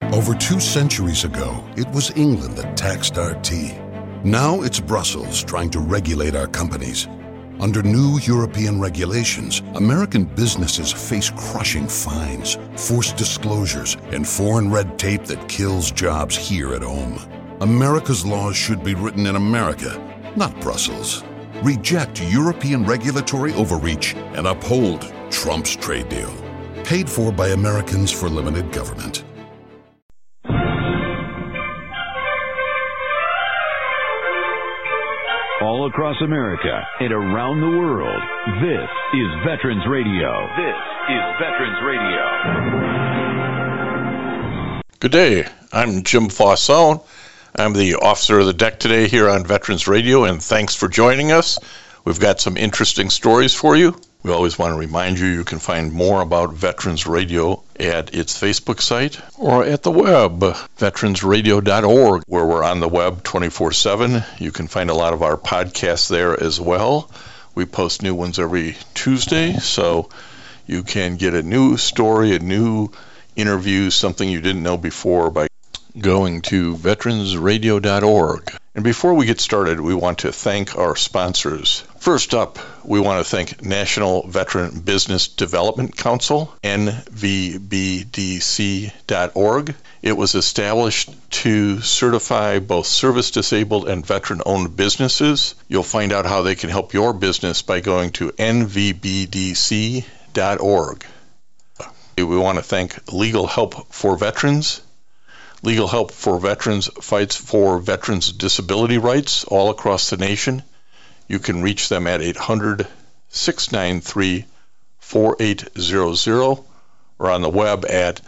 Over 2 centuries ago, it was England that taxed our tea. Now it's Brussels trying to regulate our companies. Under new European regulations, American businesses face crushing fines, forced disclosures, and foreign red tape that kills jobs here at home. America's laws should be written in America, not Brussels. Reject European regulatory overreach and uphold Trump's trade deal. Paid for by Americans for limited government. All across America and around the world, this is Veterans Radio. This is Veterans Radio. Good day. I'm Jim Fossone. I'm the officer of the deck today here on Veterans Radio, and thanks for joining us. We've got some interesting stories for you. We always want to remind you you can find more about Veterans Radio at its Facebook site or at the web, veteransradio.org, where we're on the web 24/7. You can find a lot of our podcasts there as well. We post new ones every Tuesday, so you can get a new story, a new interview, something you didn't know before by going to veteransradio.org. And before we get started, we want to thank our sponsors. First up, we want to thank National Veteran Business Development Council, nvbdc.org. It was established to certify both service-disabled and veteran-owned businesses. You'll find out how they can help your business by going to nvbdc.org. We want to thank Legal Help for Veterans. Legal Help for Veterans fights for veterans' disability rights all across the nation. You can reach them at 800-693-4800 or on the web at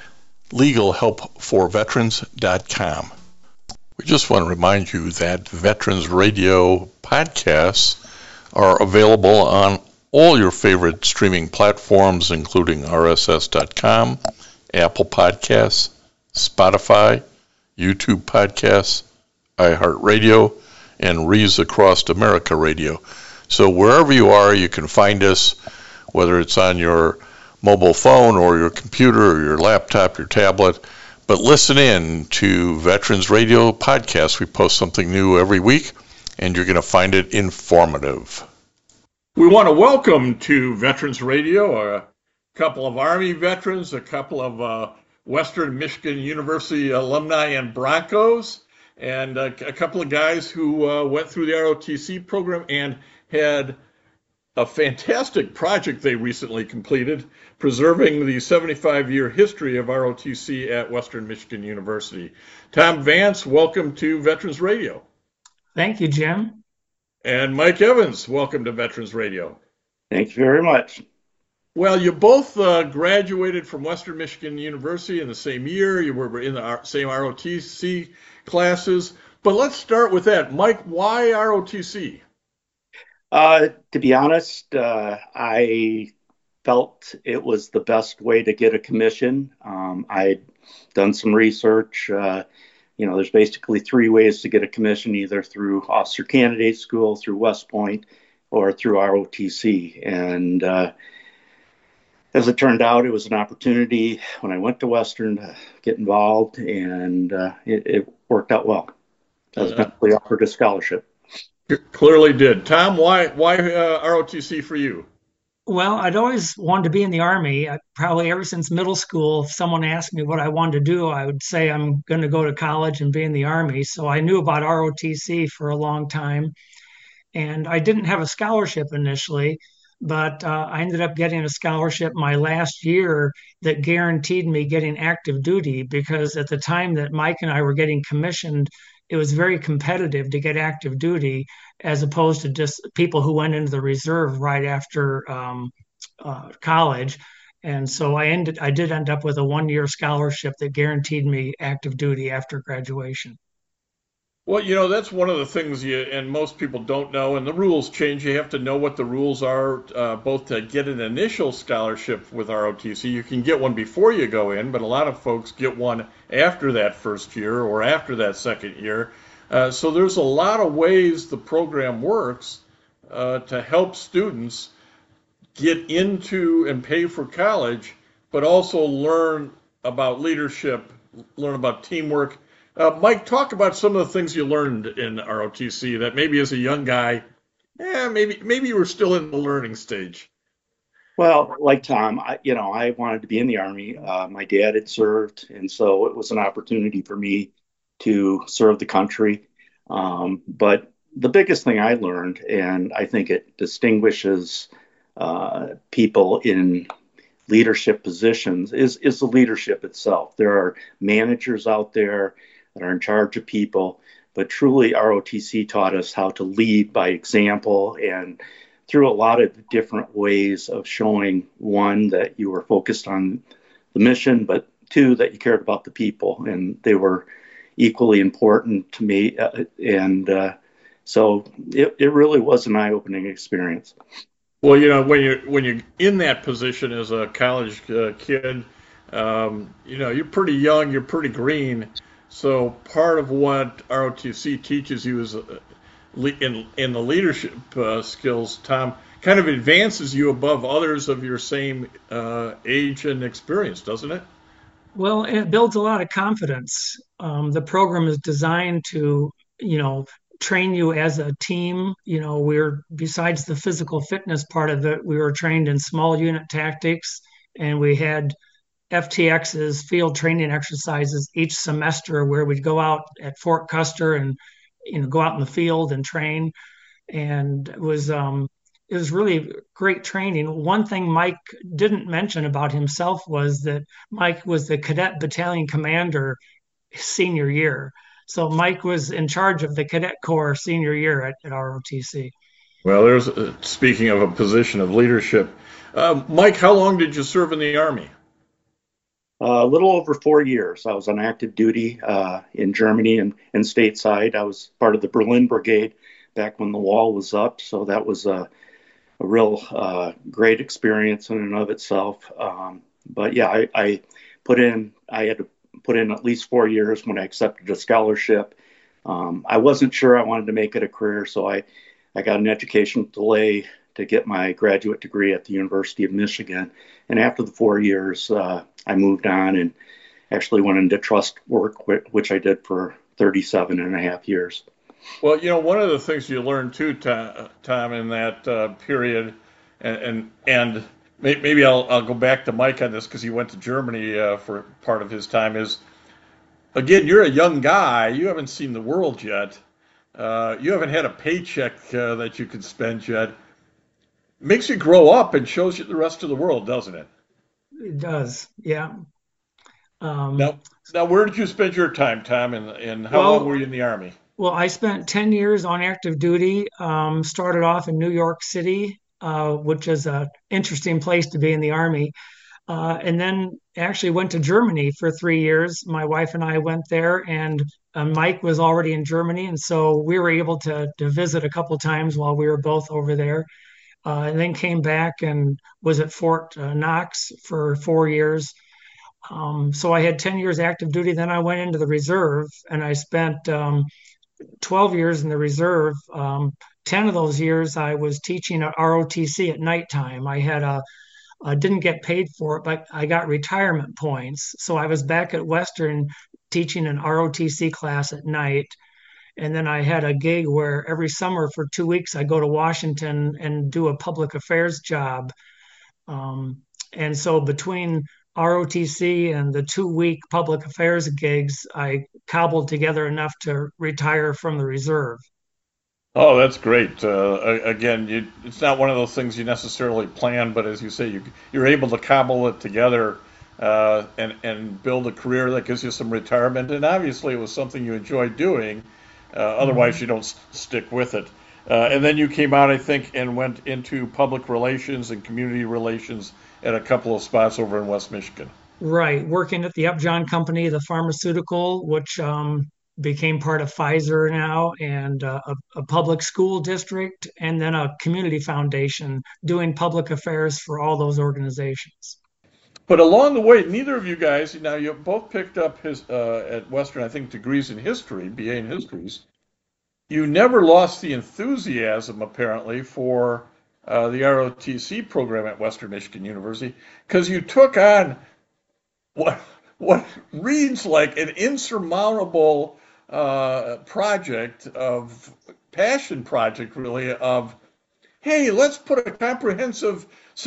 legalhelpforveterans.com. We just want to remind you that Veterans Radio podcasts are available on all your favorite streaming platforms, including RSS.com, Apple Podcasts, Spotify, YouTube Podcasts, iHeartRadio, and Rees Across America Radio. So wherever you are, you can find us, whether it's on your mobile phone or your computer or your laptop, your tablet. But listen in to Veterans Radio Podcasts. We post something new every week, and you're going to find it informative. We want to welcome to Veterans Radio a couple of Army veterans, a couple of Western Michigan University alumni and Broncos, and a couple of guys who went through the ROTC program and had a fantastic project they recently completed, preserving the 75-year history of ROTC at Western Michigan University. Tom Vance, welcome to Veterans Radio. Thank you, Jim. And Mike Evans, welcome to Veterans Radio. Thank you very much. Well, you both graduated from Western Michigan University in the same year. You were in the same ROTC classes. But let's start with that. Mike, why ROTC? To be honest, I felt it was the best way to get a commission. I'd done some research. There's basically 3 ways to get a commission, either through Officer Candidate School, through West Point, or through ROTC. And as it turned out, it was an opportunity when I went to Western to get involved, and it worked out well. I was eventually offered a scholarship. It clearly did. Tom, why ROTC for you? Well, I'd always wanted to be in the Army. Probably ever since middle school, if someone asked me what I wanted to do, I would say I'm going to go to college and be in the Army. So I knew about ROTC for a long time. And I didn't have a scholarship initially, but I ended up getting a scholarship my last year that guaranteed me getting active duty, because at the time that Mike and I were getting commissioned, it was very competitive to get active duty, as opposed to just people who went into the reserve right after college. And so I did end up with a 1-year scholarship that guaranteed me active duty after graduation. Well, that's one of the things and most people don't know, and the rules change. You have to know what the rules are, both to get an initial scholarship with ROTC. You can get one before you go in, but a lot of folks get one after that first year or after that second year. So there's a lot of ways the program works to help students get into and pay for college, but also learn about leadership learn about teamwork. Mike, talk about some of the things you learned in ROTC that maybe as a young guy, maybe you were still in the learning stage. Well, like Tom, I wanted to be in the Army. My dad had served, and so it was an opportunity for me to serve the country. But the biggest thing I learned, and I think it distinguishes people in leadership positions, is the leadership itself. There are managers out there that are in charge of people, but truly ROTC taught us how to lead by example and through a lot of different ways of showing, one, that you were focused on the mission, but two, that you cared about the people, and they were equally important to me. So it really was an eye-opening experience. Well, when you're in that position as a college kid, you're pretty young, you're pretty green. So part of what ROTC teaches you is in the leadership skills, Tom, kind of advances you above others of your same age and experience, doesn't it? Well, it builds a lot of confidence. The program is designed to, train you as a team. We're besides the physical fitness part of it, we were trained in small unit tactics, and we had FTXs, field training exercises, each semester where we'd go out at Fort Custer and go out in the field and train. And it was really great training. One thing Mike didn't mention about himself was that Mike was the cadet battalion commander senior year. So Mike was in charge of the cadet corps senior year at ROTC. Well, there's speaking of a position of leadership. Mike, how long did you serve in the Army? A little over 4 years. I was on active duty in Germany and stateside. I was part of the Berlin Brigade back when the wall was up, so that was a real great experience in and of itself. But yeah, I had to put in at least 4 years when I accepted a scholarship. I wasn't sure I wanted to make it a career, so I got an education delay to get my graduate degree at the University of Michigan. And after the 4 years, I moved on and actually went into trust work, which I did for 37 and a half years. Well, one of the things you learned too, Tom, in that period, and maybe I'll go back to Mike on this because he went to Germany for part of his time, is, again, you're a young guy. You haven't seen the world yet. You haven't had a paycheck that you can spend yet. Makes you grow up and shows you the rest of the world, doesn't it? It does, yeah. Now, where did you spend your time, Tom, and how long were you in the Army? Well, I spent 10 years on active duty. Started off in New York City, which is an interesting place to be in the Army. And then actually went to Germany for 3 years. My wife and I went there, and Mike was already in Germany. And so we were able to visit a couple times while we were both over there. And then came back and was at Fort Knox for 4 years. So I had 10 years active duty. Then I went into the reserve, and I spent 12 years in the reserve. 10 of those years I was teaching at ROTC at nighttime. I didn't get paid for it, but I got retirement points. So I was back at Western teaching an ROTC class at night. And then I had a gig where every summer for 2 weeks I go to Washington and do a public affairs job. And so between ROTC and the 2 week public affairs gigs, I cobbled together enough to retire from the reserve. Oh, that's great. Again, it's not one of those things you necessarily plan, but as you say, you're able to cobble it together and build a career that gives you some retirement. And obviously, it was something you enjoyed doing. Otherwise, you don't stick with it. And then you came out, I think, and went into public relations and community relations at a couple of spots over in West Michigan. Right, working at the Upjohn Company, the pharmaceutical, which became part of Pfizer now, and a public school district, and then a community foundation doing public affairs for all those organizations. But along the way, neither of you guys, now you both picked up at Western, I think, degrees in history, BA in histories. You never lost the enthusiasm, apparently, for the ROTC program at Western Michigan University, because you took on what what reads like an insurmountable project of passion project, really, of hey, let's put a comprehensive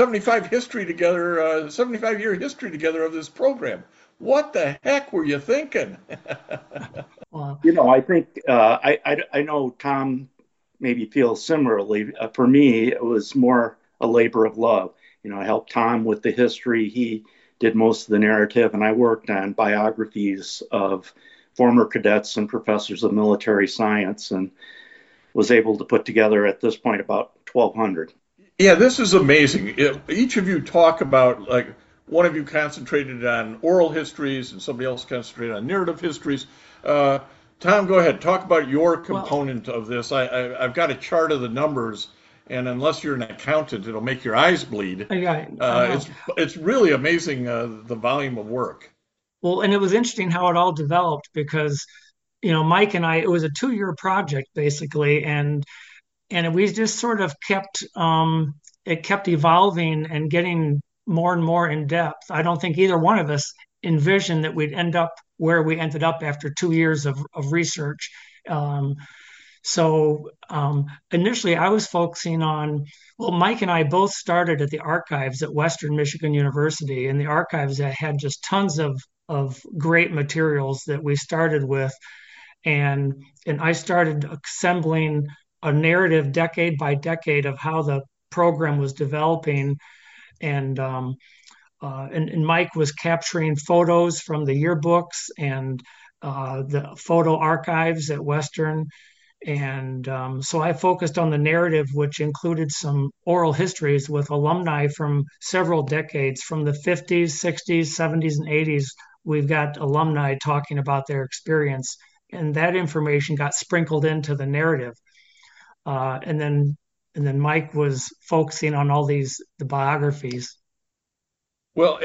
75-year history together of this program. What the heck were you thinking? Well, I think I know Tom maybe feels similarly. For me, it was more a labor of love. I helped Tom with the history. He did most of the narrative, and I worked on biographies of former cadets and professors of military science, and was able to put together at this point about 1,200. Yeah, this is amazing. Each of you talk about, like, one of you concentrated on oral histories and somebody else concentrated on narrative histories. Tom, go ahead. Talk about your component of this. I've got a chart of the numbers, and unless you're an accountant, it'll make your eyes bleed. It's really amazing, the volume of work. Well, and it was interesting how it all developed because, Mike and I, it was a 2-year project basically, and we just sort of kept it kept evolving and getting more and more in depth. I don't think either one of us envisioned that we'd end up where we ended up after 2 years of research. So initially, I was focusing on, well, Mike and I both started at the archives at Western Michigan University, and the archives that had just tons of great materials that we started with, and I started assembling a narrative decade by decade of how the program was developing, and Mike was capturing photos from the yearbooks and the photo archives at Western. And so I focused on the narrative, which included some oral histories with alumni from several decades, from the 50s, 60s, 70s, and 80s. We've got alumni talking about their experience, and that information got sprinkled into the narrative. And then Mike was focusing on all the biographies. Well,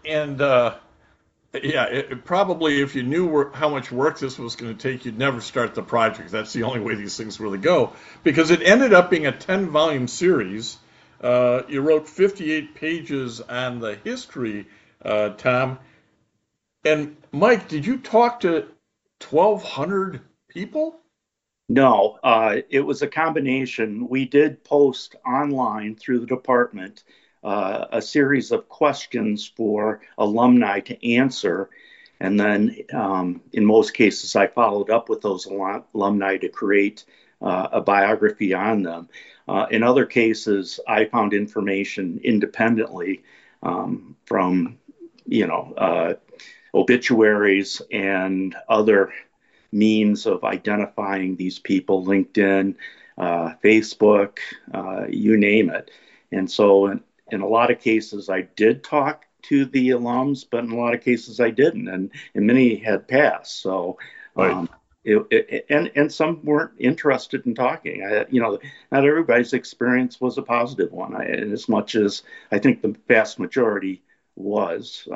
probably if you knew how much work this was going to take, you'd never start the project. That's the only way these things really go, because it ended up being a 10-volume series. You wrote 58 pages on the history, Tom. And Mike, did you talk to 1,200 people? No, it was a combination. We did post online through the department a series of questions for alumni to answer. And then in most cases, I followed up with those alumni to create a biography on them. In other cases, I found information independently from, obituaries and other means of identifying these people, LinkedIn, Facebook, you name it. And so in a lot of cases, I did talk to the alums, but in a lot of cases I didn't, and many had passed. So, Right. And some weren't interested in talking. Not everybody's experience was a positive one, and as much as I think the vast majority was.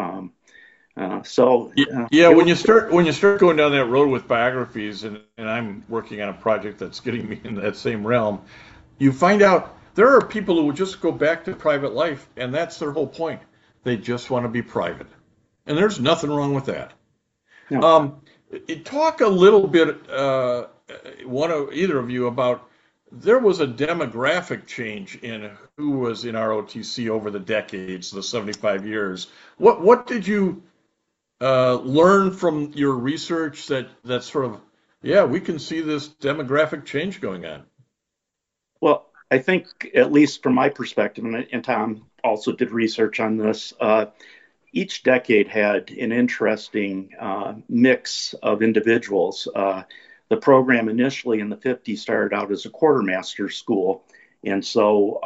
When you start going down that road with biographies, and I'm working on a project that's getting me in that same realm, you find out there are people who will just go back to private life, and that's their whole point. They just want to be private, and there's nothing wrong with that. No. Talk a little bit, either of you, about there was a demographic change in who was in ROTC over the decades, the 75 years. What did you learn from your research that sort of, we can see this demographic change going on? Well, I think, at least from my perspective, and Tom also did research on this, each decade had an interesting mix of individuals. The program initially in the 50s started out as a quartermaster school. And so,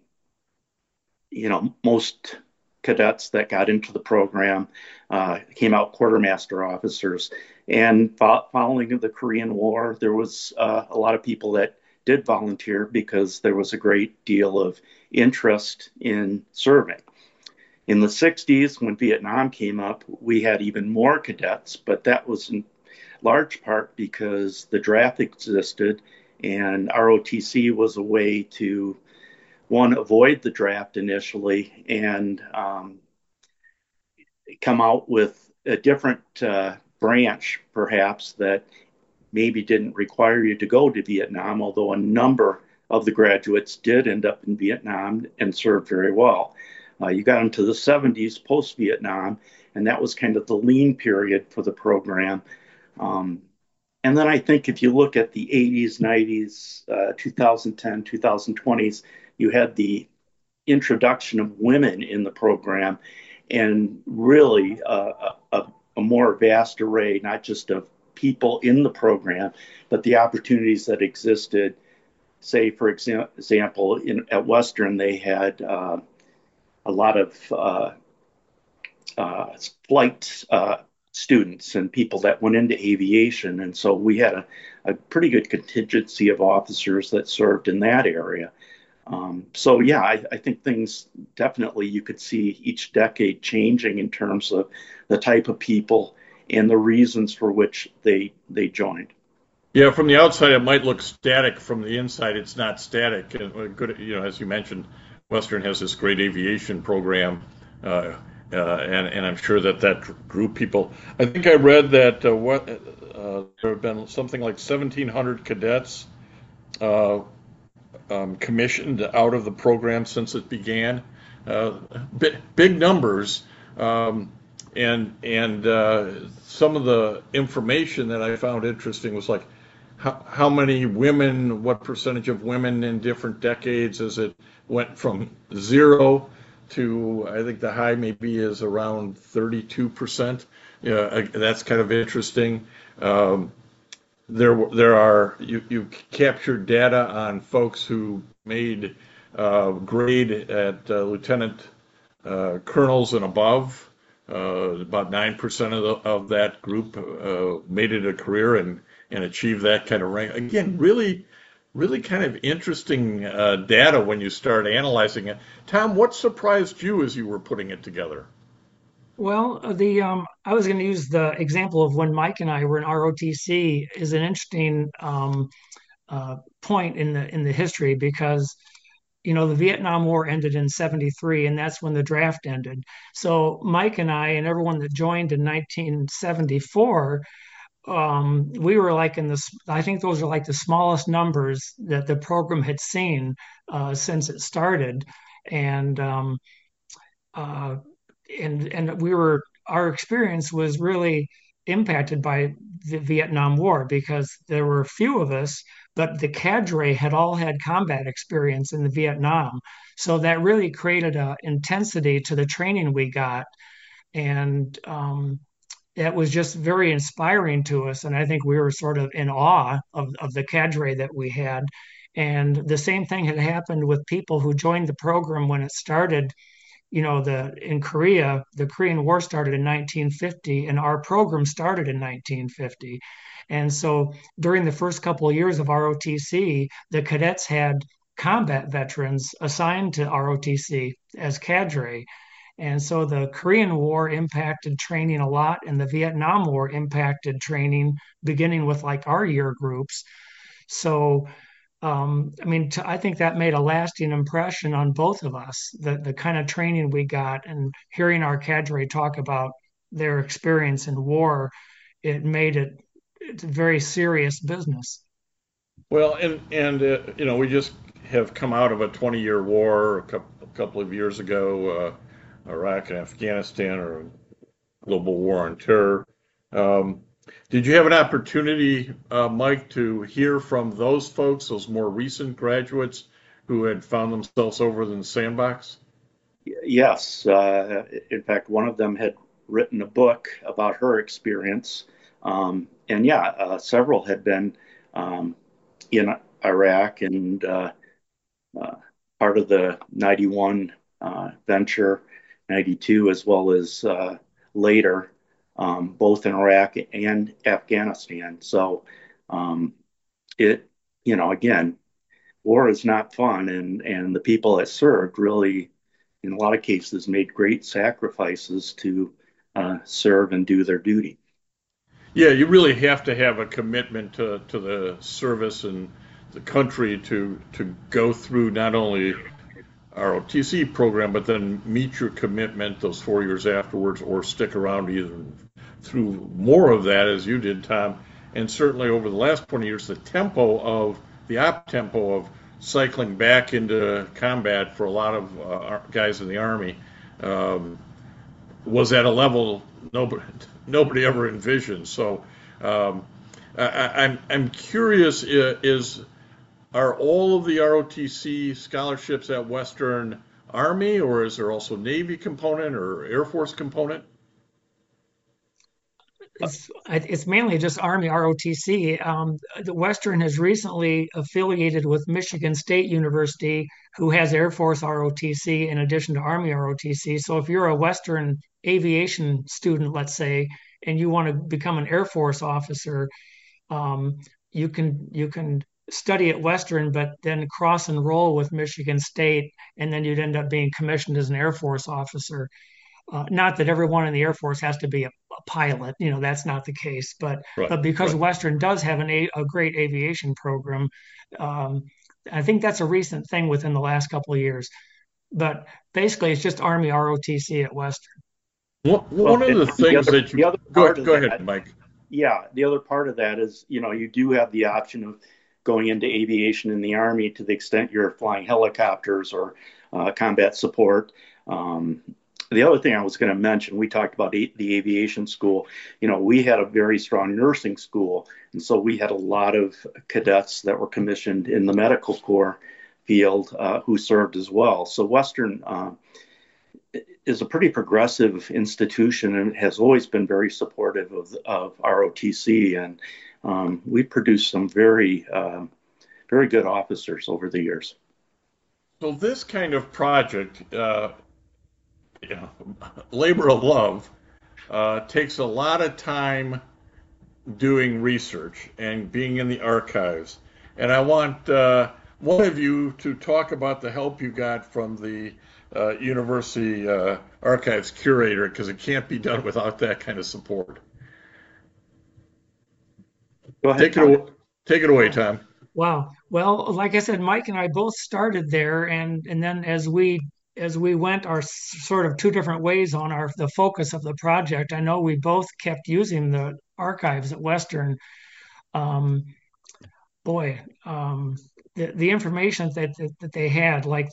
most cadets that got into the program came out quartermaster officers. And following the Korean War, there was a lot of people that did volunteer because there was a great deal of interest in serving. In the 60s, when Vietnam came up, we had even more cadets, but that was in large part because the draft existed, and ROTC was a way to, one, avoid the draft initially and come out with a different branch, perhaps, that maybe didn't require you to go to Vietnam, although a number of the graduates did end up in Vietnam and served very well. You got into the 70s post Vietnam, and that was kind of the lean period for the program. And then I think if you look at the 80s, 90s, 2010, 2020s, you had the introduction of women in the program and really a more vast array, not just of people in the program, but the opportunities that existed. Say, for example, at Western, they had a lot of flight students and people that went into aviation. And so we had a pretty good contingency of officers that served in that area. So, yeah, I think things definitely you could see each decade changing in terms of the type of people and the reasons for which they joined. Yeah, from the outside, it might look static. From the inside, it's not static. And good, as you mentioned, Western has this great aviation program, and I'm sure that drew people. I think I read that there have been something like 1,700 cadets commissioned out of the program since it began. Big numbers. And some of the information that I found interesting was like how many women, what percentage of women in different decades, as it went from 0 to, I think the high maybe is around 32%. That's kind of interesting. There are you captured data on folks who made grade at lieutenant colonels and above. About 9% of that group made it a career and achieved that kind of rank. Again, really kind of interesting data when you start analyzing it. Tom, what surprised you as you were putting it together? Well, I was going to use the example of when Mike and I were in ROTC is an interesting point in the history because the Vietnam War ended in 73, and that's when the draft ended. So Mike and I and everyone that joined in 1974, we were like I think those are like the smallest numbers that the program had seen since it started. And our experience was really impacted by the Vietnam War because there were a few of us, but the cadre had all had combat experience in the Vietnam. So that really created an intensity to the training we got. And it was just very inspiring to us. And I think we were sort of in awe of the cadre that we had. And the same thing had happened with people who joined the program when it started. In Korea, the Korean War started in 1950, and our program started in 1950. And so during the first couple of years of ROTC, the cadets had combat veterans assigned to ROTC as cadre. And so the Korean War impacted training a lot, and the Vietnam War impacted training, beginning with like our year groups. So I think that made a lasting impression on both of us, the kind of training we got and hearing our cadre talk about their experience in war, it made it's a very serious business. Well, and we just have come out of a 20-year war a couple of years ago, Iraq and Afghanistan, or a global war on terror. Did you have an opportunity, Mike, to hear from those folks, those more recent graduates who had found themselves over in the sandbox? Yes. In fact, one of them had written a book about her experience. Several had been in Iraq and part of the 91 venture, 92, as well as later. Both in Iraq and Afghanistan. So again, war is not fun, and the people that served really, in a lot of cases, made great sacrifices to serve and do their duty. Yeah, you really have to have a commitment to the service and the country to go through not only ROTC program, but then meet your commitment those 4 years afterwards, or stick around either through more of that as you did, Tom. And certainly over the last 20 years, the op tempo of cycling back into combat for a lot of guys in the Army um, was at a level nobody ever envisioned. So I'm curious, are all of the ROTC scholarships at Western Army, or is there also Navy component or Air Force component? It's mainly just Army ROTC. The Western has recently affiliated with Michigan State University, who has Air Force ROTC in addition to Army ROTC. So if you're a Western aviation student, let's say, and you want to become an Air Force officer, um, you can study at Western, but then cross enroll with Michigan State, and then you'd end up being commissioned as an Air Force officer. Not that everyone in the Air Force has to be a pilot, that's not the case. But Right, because right. Western does have a great aviation program, um, I think that's a recent thing within the last couple of years. But basically, it's just Army ROTC at Western. One Well, of and the things that the you other go part of go ahead, that, Mike. yeah, the other part of that is, you do have the option of going into aviation in the Army to the extent you're flying helicopters or combat support. Um, the other thing I was going to mention, we talked about the aviation school. We had a very strong nursing school, and so we had a lot of cadets that were commissioned in the medical corps field who served as well. So Western is a pretty progressive institution and has always been very supportive of ROTC, and we produced some very good officers over the years. So this kind of project, you know, labor of love, takes a lot of time doing research and being in the archives. And I want one of you to talk about the help you got from the university archives curator, because it can't be done without that kind of support. Go ahead, Take it, Tom. take it away, Tom. Wow. Well, like I said, Mike and I both started there, and then as we went our sort of two different ways on the focus of the project. I know we both kept using the archives at Western. Um, Boy, the information that they had, like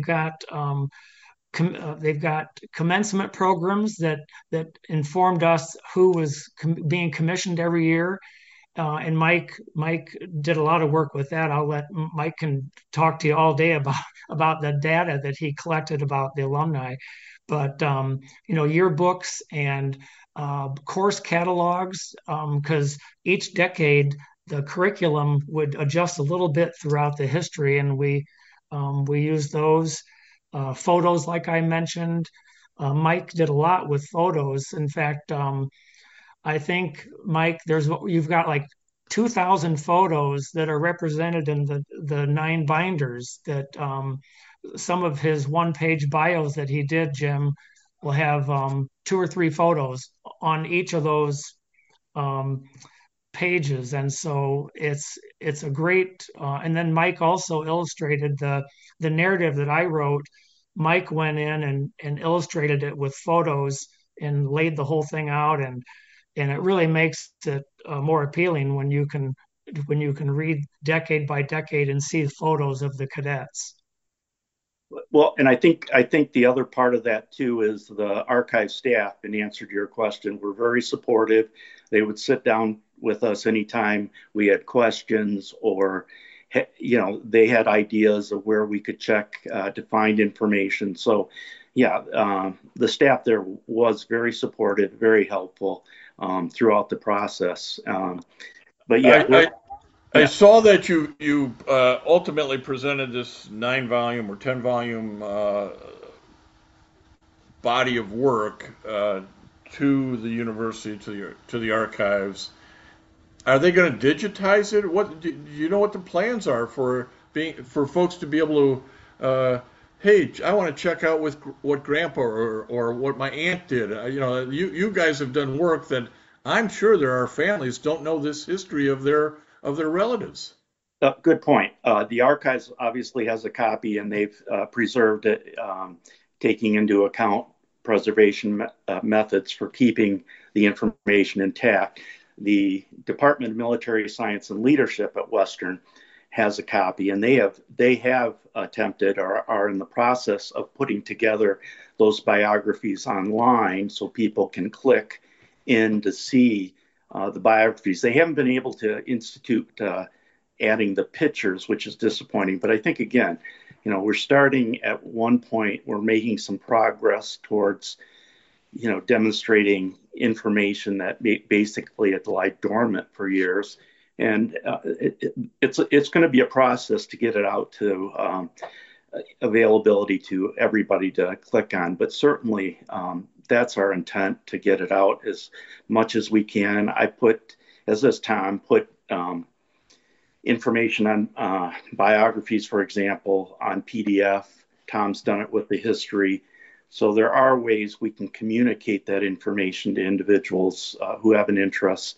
they've got commencement programs that informed us who was being commissioned every year. And Mike did a lot of work with that. I'll let Mike can talk to you all day about the data that he collected about the alumni. But yearbooks and course catalogs, because each decade the curriculum would adjust a little bit throughout the history, and we use those. Photos, like I mentioned, Mike did a lot with photos. In fact, I think, Mike, you've got like 2,000 photos that are represented in the nine binders. That some of his one-page bios that he did, Jim, will have two or three photos on each of those um, pages, and so it's a great. And then Mike also illustrated the narrative that I wrote. Mike went in and illustrated it with photos and laid the whole thing out, and it really makes it more appealing when you can read decade by decade and see photos of the cadets. Well, and I think the other part of that too is the archive staff. In answer to your question, were very supportive. They would sit down with us anytime we had questions, or they had ideas of where we could check to find information. So, yeah, the staff there was very supportive, very helpful throughout the process. But yeah, I saw that you ultimately presented this 9 volume or 10 volume body of work to the university, to the archives. Are they going to digitize it? What do you know what the plans are for folks to be able to? Hey, I want to check out with what Grandpa or what my aunt did. You guys have done work that I'm sure there are families don't know this history of their relatives. good point. The archives obviously has a copy, and they've preserved it, taking into account preservation methods for keeping the information intact. The Department of Military Science and Leadership at Western has a copy, and they have attempted or are in the process of putting together those biographies online so people can click in to see the biographies. They haven't been able to institute adding the pictures, which is disappointing. But I think, again, we're starting at one point, we're making some progress towards, demonstrating information that basically had lied dormant for years. And it's going to be a process to get it out to availability to everybody to click on. But certainly that's our intent, to get it out as much as we can. I put, as does Tom, information on biographies, for example, on PDF. Tom's done it with the history. So there are ways we can communicate that information to individuals who have an interest.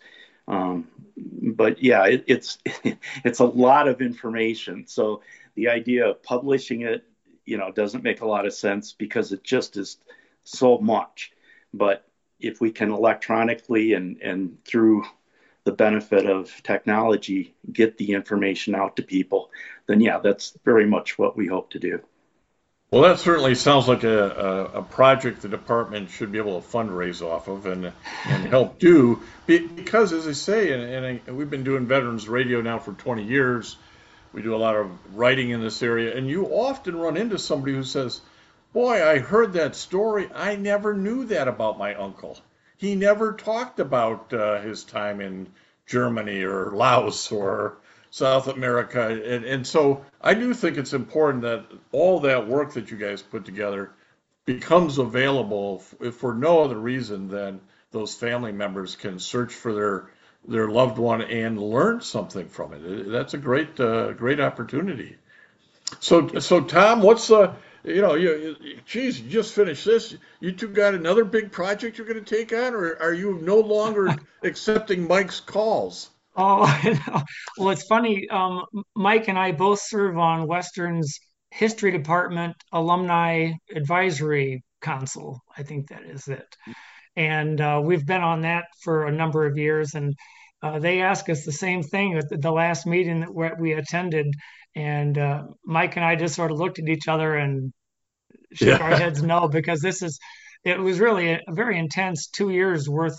But yeah, it's a lot of information. So the idea of publishing it, doesn't make a lot of sense because it just is so much. But if we can electronically and through the benefit of technology get the information out to people, then yeah, that's very much what we hope to do. Well, that certainly sounds like a project the department should be able to fundraise off of and help do, because, as I say, and we've been doing Veterans Radio now for 20 years. We do a lot of writing in this area, and you often run into somebody who says, boy, I heard that story. I never knew that about my uncle. He never talked about his time in Germany or Laos or South America. And so I do think it's important that all that work that you guys put together becomes available for no other reason than those family members can search for their loved one and learn something from it. That's a great opportunity. So Tom, what's you just finished this. You two got another big project you're going to take on, or are you no longer accepting Mike's calls? Oh, well, it's funny. Mike and I both serve on Western's History Department Alumni Advisory Council. I think that is it. And we've been on that for a number of years. And they asked us the same thing at the last meeting that we attended. And Mike and I just sort of looked at each other and shook our heads no, because it was really a very intense 2 years worth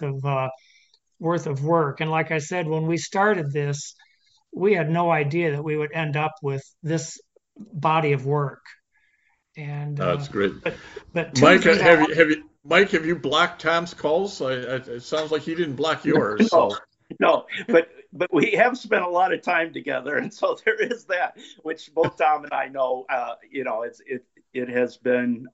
of work. And like I said, when we started this, we had no idea that we would end up with this body of work. And that's great. But Mike, have you blocked Tom's calls? It sounds like he didn't block yours. No, but we have spent a lot of time together, and so there is that, which both Tom and I know. It has been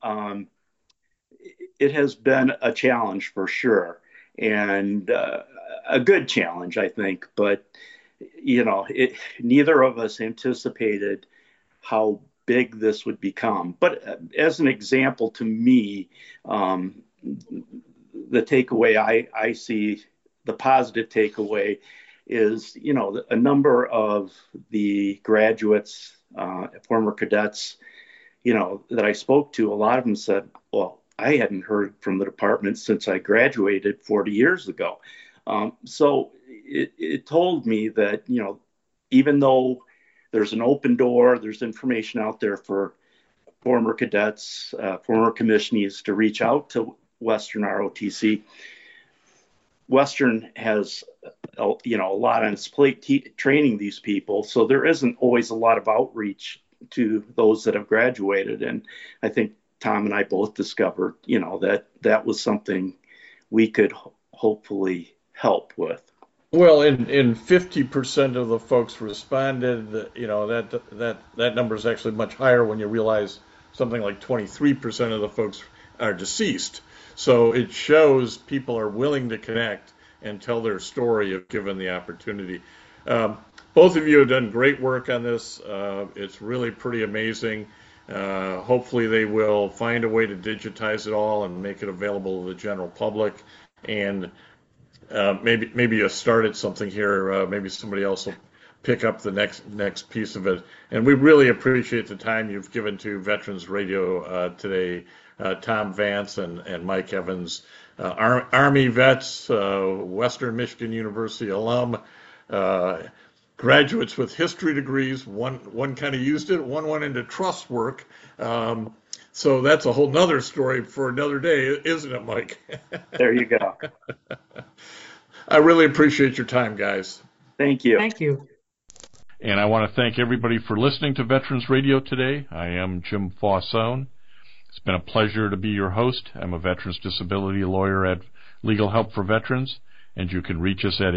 a challenge for sure, and a good challenge, I think. But neither of us anticipated how big this would become. But as an example, to me, the takeaway I see, the positive takeaway is, a number of the graduates, former cadets, that I spoke to, a lot of them said, well, I hadn't heard from the department since I graduated 40 years ago. So it told me that, even though there's an open door, there's information out there for former cadets, former commissionees to reach out to Western ROTC. Western has, a lot on its plate training these people. So there isn't always a lot of outreach to those that have graduated. And I think Tom and I both discovered, that was something we could hopefully help with. Well, in 50% of the folks responded, that number is actually much higher when you realize something like 23% of the folks are deceased. So it shows people are willing to connect and tell their story if given the opportunity. Both of you have done great work on this. It's really pretty amazing. Hopefully they will find a way to digitize it all and make it available to the general public. And maybe you started something here. Maybe somebody else will pick up the next piece of it. And we really appreciate the time you've given to Veterans Radio today, Tom Vance and Mike Evans, Army vets, Western Michigan University alum, graduates with history degrees. One kind of used it, one went into trust work. So that's a whole nother story for another day, isn't it, Mike? There you go. I really appreciate your time, guys. Thank you. Thank you. And I want to thank everybody for listening to Veterans Radio today. I am Jim Fausone. It's been a pleasure to be your host. I'm a veterans disability lawyer at Legal Help for Veterans, and you can reach us at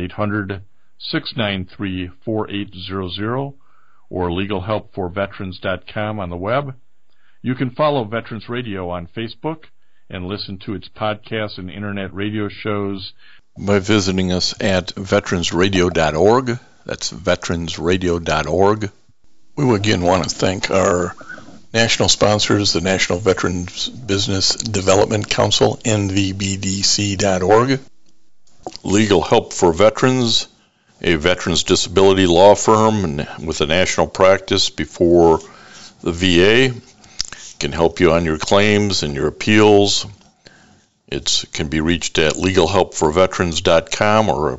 800-693-4800 or legalhelpforveterans.com on the web. You can follow Veterans Radio on Facebook and listen to its podcasts and internet radio shows by visiting us at veteransradio.org. That's veteransradio.org. We again want to thank our national sponsors, the National Veterans Business Development Council, NVBDC.org, Legal Help for Veterans, a veterans disability law firm with a national practice before the VA, can help you on your claims and your appeals. It can be reached at legalhelpforveterans.com or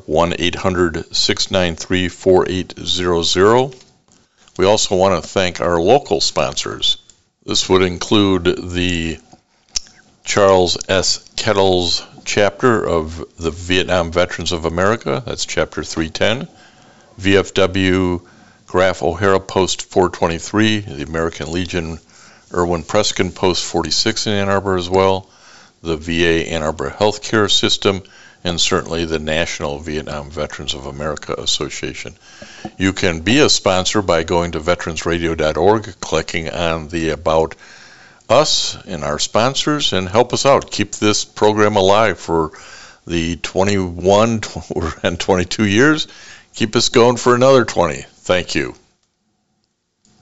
1-800-693-4800. We also want to thank our local sponsors. This would include the Charles S. Kettles chapter of the Vietnam Veterans of America, that's chapter 310, VFW Graf O'Hara Post 423, the American Legion Irwin Preskin Post 46 in Ann Arbor as well, the VA Ann Arbor Healthcare System, and certainly the National Vietnam Veterans of America Association. You can be a sponsor by going to veteransradio.org, clicking on the About Us and our sponsors, and help us out. Keep this program alive for the 21 and 22 years. Keep us going for another 20. Thank you.